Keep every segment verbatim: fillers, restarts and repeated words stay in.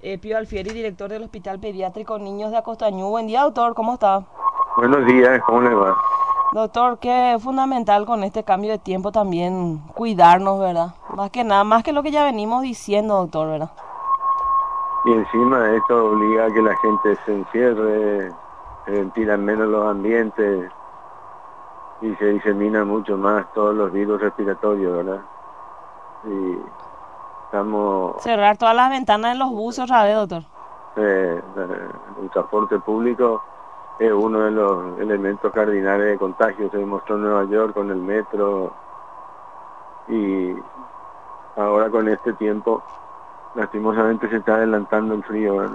Eh, Pío Alfieri, director del Hospital Pediátrico Niños de Acostañú. Buen día, doctor, ¿cómo está? Buenos días, ¿cómo le va? Doctor, que es fundamental con este cambio de tiempo también cuidarnos, ¿verdad? Más que nada, más que lo que ya venimos diciendo, doctor, ¿verdad? Y encima esto obliga a que la gente se encierre, se ventilan menos los ambientes y se disemina mucho más todos los virus respiratorios, ¿verdad? Y estamos, Cerrar todas las ventanas en los buses otra vez, doctor. eh, eh, el transporte público es uno de los elementos cardinales de contagio, se demostró en Nueva York con el metro y ahora con este tiempo, lastimosamente se está adelantando el frío, ¿verdad?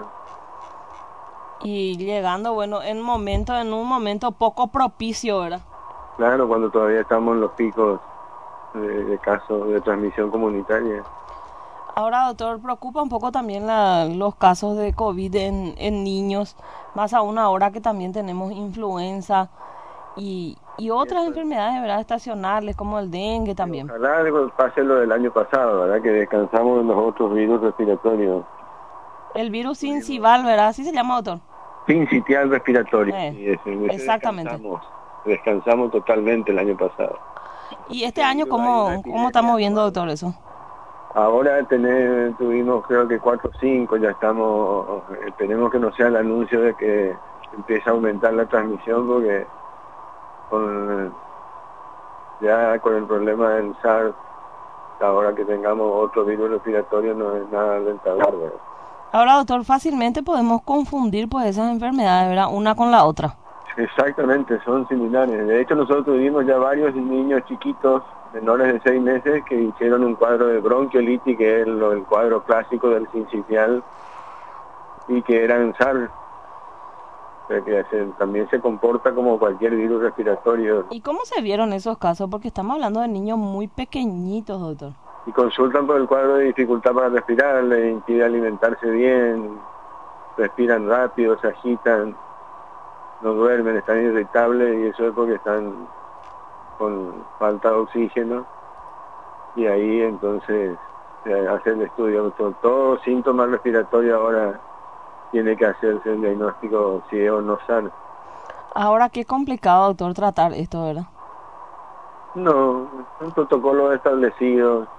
Y llegando, bueno, en momento, en un momento poco propicio, ¿verdad? Claro, cuando todavía estamos en los picos de, de casos de transmisión comunitaria. Ahora, doctor, preocupa un poco también la- los casos de COVID en, en niños, más aún ahora que también tenemos influenza y, y Y otras eso es. enfermedades, ¿verdad? Estacionales como el dengue Y también. ojalá algo pase lo del año pasado, ¿verdad? Que descansamos de los otros virus respiratorios. El virus Tuvimos sincicial, ¿verdad? Así se llama, doctor. sincitial respiratorio, Eh, sí, ese, en ese exactamente. descansamos, descansamos totalmente el año pasado. ¿Y este Ese año virus hay una cómo, cómo epidemia estamos viendo, anual. doctor, eso? Ahora tener, tuvimos creo que cuatro o cinco, ya estamos, esperemos que no sea el anuncio de que empiece a aumentar la transmisión porque con, ya con el problema del SARS, ahora que tengamos otro virus respiratorio no es nada alentador, ¿verdad? Ahora, doctor, fácilmente podemos confundir pues esas enfermedades, ¿verdad? Una con la otra. Exactamente, son similares. De hecho, nosotros tuvimos ya varios niños chiquitos, menores de seis meses, que hicieron un cuadro de bronquiolitis, que es lo, el cuadro clásico del sincicial, y que eran SARS, o sea, que se- también se comporta como cualquier virus respiratorio, ¿no? ¿Y cómo se vieron esos casos? Porque estamos hablando de niños muy pequeñitos, doctor. Y consultan por el cuadro de dificultad para respirar, les impide alimentarse bien, respiran rápido, se agitan, no duermen, están irritables, y eso es porque están con falta de oxígeno. Y ahí entonces se hace el estudio. Todo, todo síntoma respiratorio ahora tiene que hacerse el diagnóstico si es o no SARS. Ahora, qué complicado, doctor, tratar esto, ¿verdad? No, un protocolo establecido,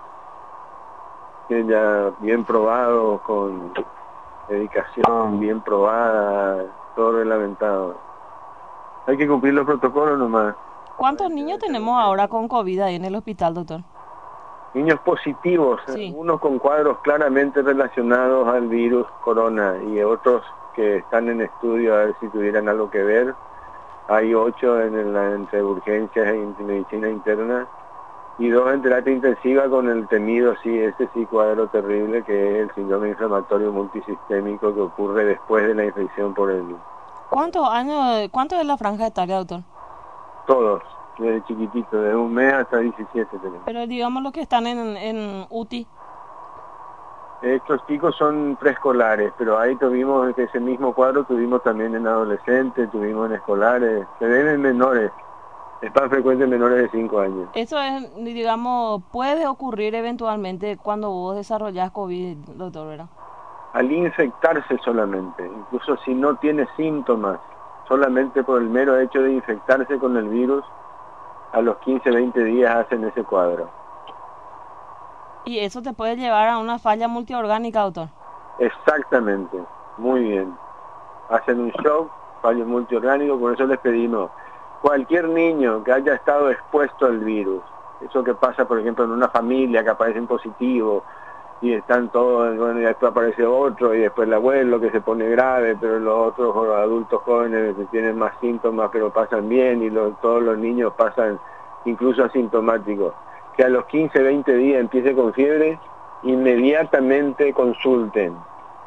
que ya bien probado, con dedicación, bien probada, todo reglamentado. Hay que cumplir los protocolos nomás. La ¿Cuántos gente niños debe ser tenemos ahora con COVID ahí en el hospital, doctor? niños positivos, Sí. algunos con cuadros claramente relacionados al virus corona y otros que están en estudio a ver si tuvieran algo que ver. Hay ocho en el, entre urgencias e medicina interna y dos en terapia intensiva con el temido, sí, ese sí cuadro terrible que es el síndrome inflamatorio multisistémico que ocurre después de la infección por el ¿Cuántos años, cuánto es la franja etaria, doctor? todos, desde chiquitito, de un mes hasta diecisiete tenemos. Pero digamos los que están en, en U T I. Estos chicos son preescolares, pero ahí tuvimos ese mismo cuadro, tuvimos también en adolescentes, tuvimos en escolares, se ven en menores, es más frecuente en menores de cinco años. Eso es, digamos, puede ocurrir eventualmente cuando vos desarrollás COVID, doctor, ¿verdad? Al infectarse solamente, incluso si no tiene síntomas, solamente por el mero hecho de infectarse con el virus, a los quince, veinte días hacen ese cuadro. Y eso te puede llevar a una falla multiorgánica, doctor. Exactamente, muy bien. Hacen un shock, fallo multiorgánico, por eso les pedimos, cualquier niño que haya estado expuesto al virus, eso que pasa por ejemplo en una familia que aparecen positivos y están todos, bueno, y después aparece otro y después el abuelo que se pone grave, pero los otros adultos jóvenes que tienen más síntomas pero pasan bien y los, todos los niños pasan incluso asintomáticos, que a los quince, veinte días empiece con fiebre, inmediatamente consulten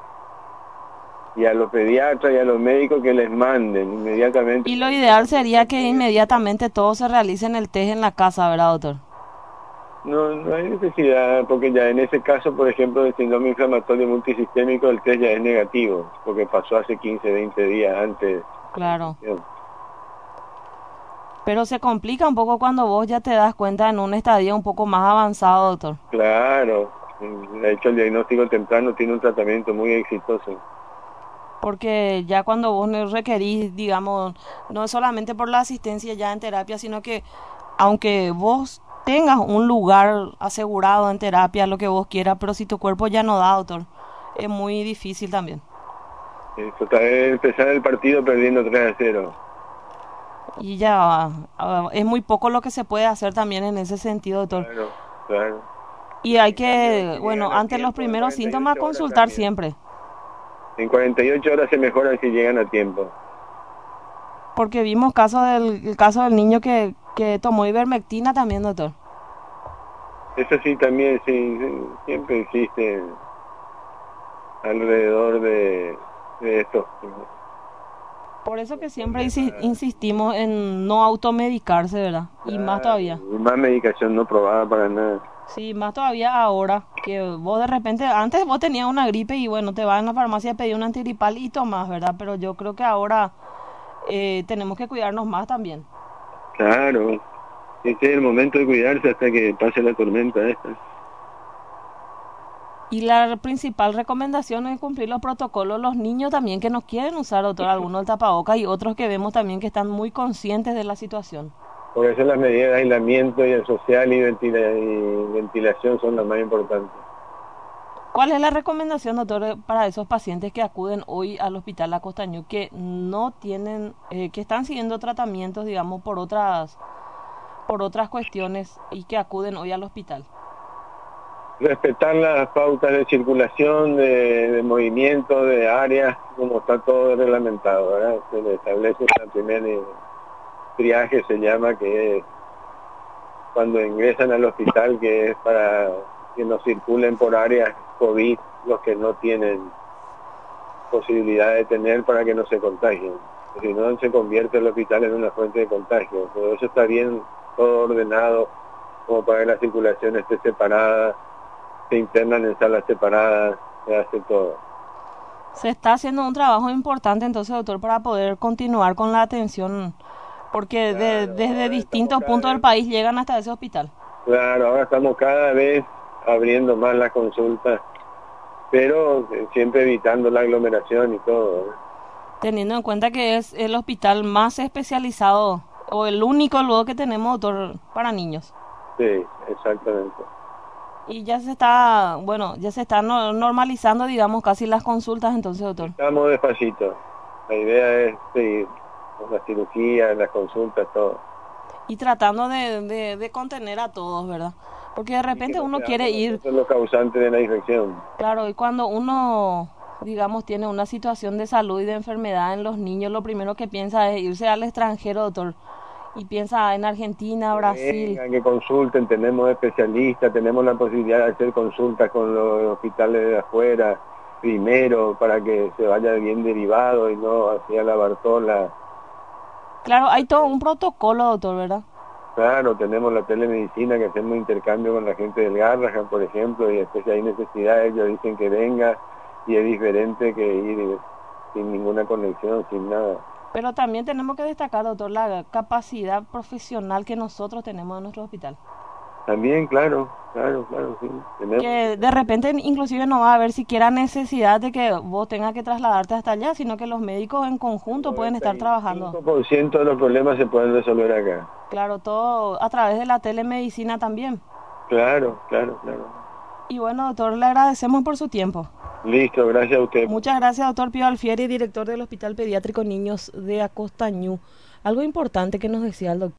y a los pediatras y a los médicos que les manden inmediatamente Y lo la ideal información sería que porque inmediatamente todos se realicen el test en la casa, ¿verdad, doctor? no, no hay necesidad, porque ya en ese caso, por ejemplo, del síndrome inflamatorio multisistémico, el test ya es negativo, porque pasó hace quince, veinte días antes de la Claro. infección. Pero se complica un poco cuando vos ya te das cuenta en un estadio un poco más avanzado, doctor. Claro, De hecho, el diagnóstico temprano tiene un tratamiento muy exitoso. Porque ya cuando vos no requerís, digamos, no es solamente por la asistencia ya en terapia, sino que aunque vos tengas un lugar asegurado en terapia, lo que vos quieras, pero si tu cuerpo ya no da, doctor, es muy difícil también. Eso está, es empezar el partido perdiendo tres a cero. Y ya uh, es muy poco lo que se puede hacer también en ese sentido, doctor. Claro, claro. Y hay En cambio, que, si bueno, llegan a ante los tiempo, en primeros cuarenta y síntomas, ocho horas consultar también. siempre. En cuarenta y ocho horas se mejoran si llegan a tiempo. Porque vimos caso del, el caso del niño que, que tomó ivermectina también, doctor. Eso sí, también, sí, sí, siempre existe alrededor de, de esto. Por eso que siempre insi- insistimos en no automedicarse, ¿verdad? Y más Claro, todavía. y más medicación no probada para nada. Sí, más todavía ahora, que vos de repente, antes vos tenías una gripe y bueno, te vas a la farmacia a pedir un antigripal y tomás, ¿verdad? Pero yo creo que ahora eh, tenemos que cuidarnos más también. Claro, este es el momento de cuidarse hasta que pase la tormenta esta. Y la principal recomendación es cumplir los protocolos. Los niños también que no quieren usar, doctor, algunos el tapabocas y otros que vemos también que están muy conscientes de la situación. Por eso las medidas de aislamiento y el social y, ventila y ventilación son las más importantes. ¿Cuál es la recomendación, doctor, para esos pacientes que acuden hoy al hospital La Costañú, que no tienen, eh, que están siguiendo tratamientos, digamos, por otras, por otras cuestiones y que acuden hoy al hospital? Respetar las pautas de circulación, de, de movimiento, de áreas, como está todo reglamentado, ¿verdad? Se le establece el primer triaje, se llama, que es cuando ingresan al hospital, que es para que no circulen por áreas COVID los que no tienen posibilidad de tener, para que no se contagien. Si no, se convierte el hospital en una fuente de contagio. Todo eso está bien, todo ordenado, como para que la circulación esté separada, se internan en salas separadas, se hace todo. Se está haciendo un trabajo importante entonces, doctor, para poder continuar con la atención, porque de, Claro, desde ahora estamos distintos cada puntos del vez, país llegan hasta ese hospital. claro, ahora estamos cada vez abriendo más las consultas, pero siempre evitando la aglomeración y todo, ¿eh? Teniendo en cuenta que es el hospital más especializado o el único luego que tenemos, doctor, para niños. Sí, exactamente. Y ya se está, bueno, ya se está no- normalizando, digamos, casi las consultas entonces, doctor. Estamos despacito. La idea es seguir con la cirugía, las consultas, todo. Y tratando de, de, de contener a todos, ¿verdad? Porque de Y que repente no uno quiere seamos ir, nosotros los causantes de la infección. claro, y cuando uno, digamos, tiene una situación de salud y de enfermedad en los niños, lo primero que piensa es irse al extranjero, doctor. Y piensa en Argentina, Que Brasil. vengan, que consulten, tenemos especialistas, tenemos la posibilidad de hacer consultas con los hospitales de afuera primero, para que se vaya bien derivado y no hacia la Bartola. Claro, hay todo un protocolo, doctor, ¿verdad? Claro, tenemos la telemedicina, que hacemos intercambio con la gente del Garrahan, por ejemplo, y después si hay necesidad ellos dicen que venga, y es diferente que ir sin ninguna conexión, sin nada. Pero también tenemos que destacar, doctor, la capacidad profesional que nosotros tenemos en nuestro hospital. También, claro, claro, claro, sí. Tenemos, Que de repente inclusive no va a haber siquiera necesidad de que vos tengas que trasladarte hasta allá, sino que los médicos en el conjunto pueden noventa estar y trabajando. cinco por ciento de los problemas se pueden resolver acá. Claro, todo a través de la telemedicina también. Claro, claro, claro. Y bueno, doctor, le agradecemos por su tiempo. Listo, gracias a usted. Muchas gracias, doctor Pío Alfieri, director del Hospital Pediátrico Niños de Acostañú. Algo importante que nos decía el doctor.